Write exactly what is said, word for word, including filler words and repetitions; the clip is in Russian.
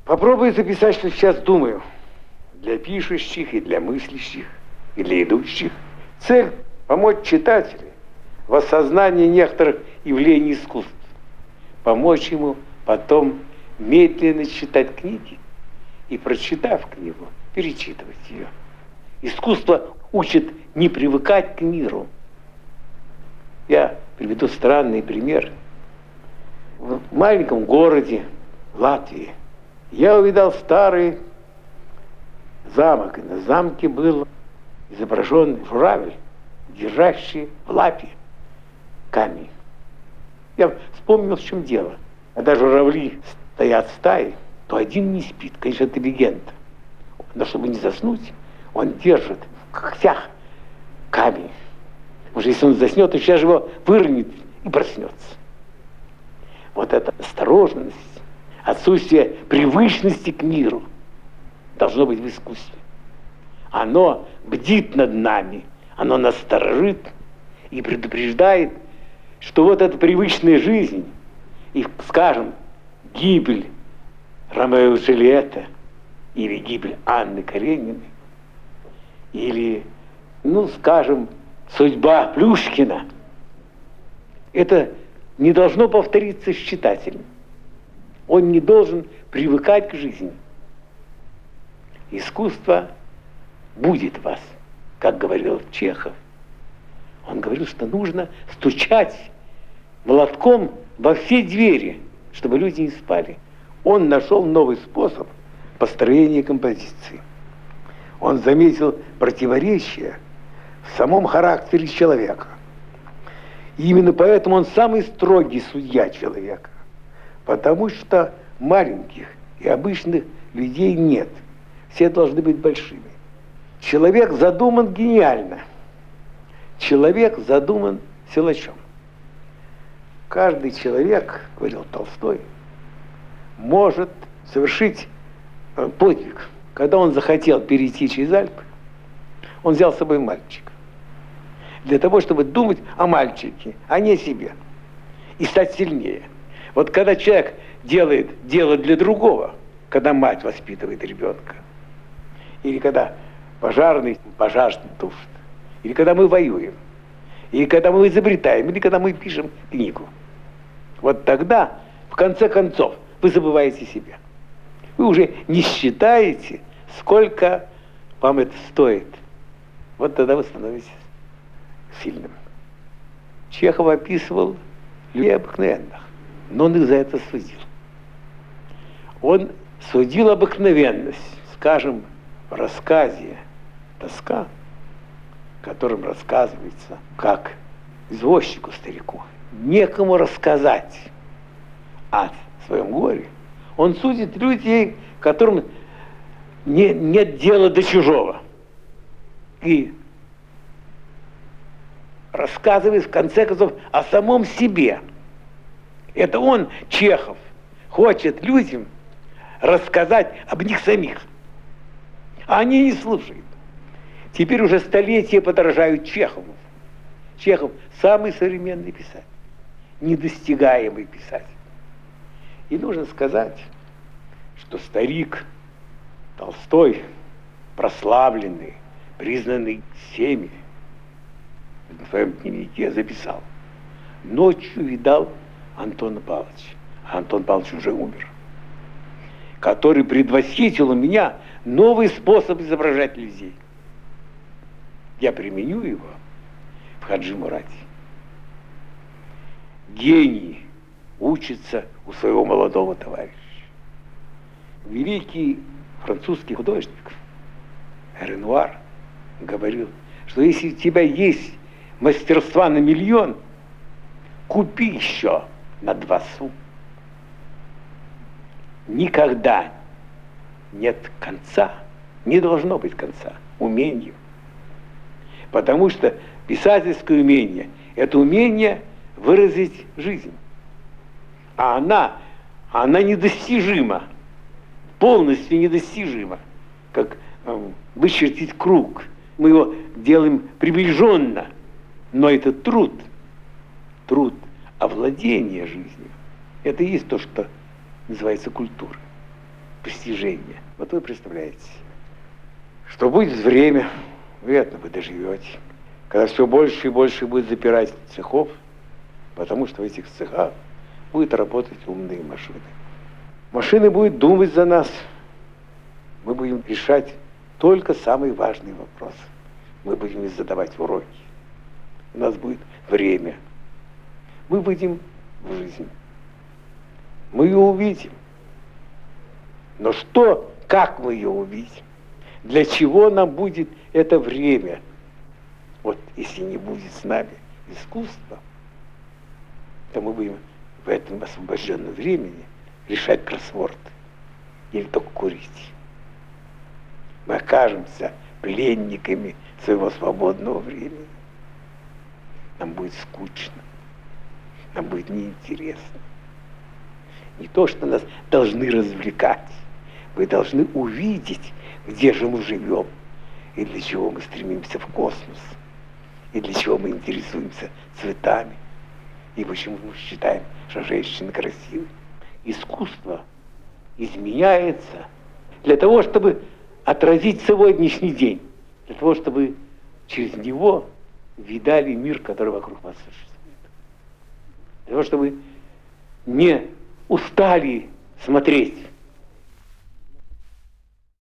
Попробую записать, что сейчас думаю. Для пишущих и для мыслящих, и для идущих. Цель – помочь читателю в осознании некоторых явлений искусств. Помочь ему потом медленно читать книги и, прочитав книгу, перечитывать ее. Искусство учит не привыкать к миру. Я приведу странный пример. В маленьком городе Латвии я увидал старый замок, и на замке был изображен журавль, держащий в лапе камень. Я вспомнил, в чем дело. Когда журавли стоят стаей, то один не спит, конечно, это легенда. Но чтобы не заснуть, он держит в когтях камень. Потому что если он заснет, то сейчас же его выронит и проснется. Вот эта осторожность, отсутствие привычности к миру должно быть в искусстве. Оно бдит над нами, оно нас сторожит и предупреждает, что вот эта привычная жизнь, и, скажем, гибель Ромео и Джульетты, или гибель Анны Карениной, или, ну, скажем, судьба Плюшкина, это не должно повториться с читателем. Он не должен привыкать к жизни. Искусство будет вас, как говорил Чехов. Он говорил, что нужно стучать молотком во все двери, чтобы люди не спали. Он нашел новый способ построения композиции. Он заметил противоречия в самом характере человека. И именно поэтому он самый строгий судья человека. Потому что маленьких и обычных людей нет. Все должны быть большими. Человек задуман гениально. Человек задуман силачом. Каждый человек, говорил Толстой, может совершить подвиг. Когда он захотел перейти через Альпы, он взял с собой мальчика. Для того, чтобы думать о мальчике, а не о себе. И стать сильнее. Вот когда человек делает дело для другого, когда мать воспитывает ребенка, или когда пожарный пожар тушит, или когда мы воюем, или когда мы изобретаем, или когда мы пишем книгу, вот тогда, в конце концов, вы забываете себя. Вы уже не считаете, сколько вам это стоит. Вот тогда вы становитесь сильным. Чехов описывал людей обыкновенных, но он их за это судил. Он судил обыкновенность, скажем, в рассказе «Тоска», в котором рассказывается, как извозчику старику некому рассказать о своем горе. Он судит людей, которым не, нет дела до чужого. И рассказывает, в конце концов, о самом себе. Это он, Чехов, хочет людям рассказать об них самих. А они не слушают. Теперь уже столетия подражают Чехову. Чехов – самый современный писатель, недостигаемый писатель. И нужно сказать, что старик Толстой, прославленный, признанный всеми, в своем дневнике записал: ночью видал Антона Павловича, а Антон Павлович уже умер, который предвосхитил у меня новый способ изображать людей. Я применю его в Хаджи Мурате. Гений учится у своего молодого товарища. Великий французский художник Ренуар говорил, что если у тебя есть мастерства на миллион, купи еще на два су. Никогда нет конца, не должно быть конца умению. Потому что писательское умение – это умение выразить жизнь. А она, она недостижима, полностью недостижима, как э, вычертить круг. Мы его делаем приближенно, но это труд, труд овладения жизнью. Это и есть то, что называется культура. постижения. Вот вы представляете, что будет время, вероятно, вы доживете, когда все больше и больше будет запирать цехов, потому что в этих цехах будут работать умные машины. Машины будут думать за нас. Мы будем решать только самые важные вопросы. Мы будем им задавать уроки. У нас будет время. Мы выйдем в жизнь. Мы ее увидим. Но что, как мы ее увидим? Для чего нам будет это время? Вот если не будет с нами искусства, то мы будем в этом освобожденном времени решать кроссворды или только курить. Мы окажемся пленниками своего свободного времени. Нам будет скучно, нам будет неинтересно. Не то, что нас должны развлекать, мы должны увидеть, где же мы живем, и для чего мы стремимся в космос, и для чего мы интересуемся цветами, и почему мы считаем, что женщины красивы. Искусство изменяется для того, чтобы отразить сегодняшний день, для того, чтобы через него видали мир, который вокруг вас существует. Для того, чтобы не устали смотреть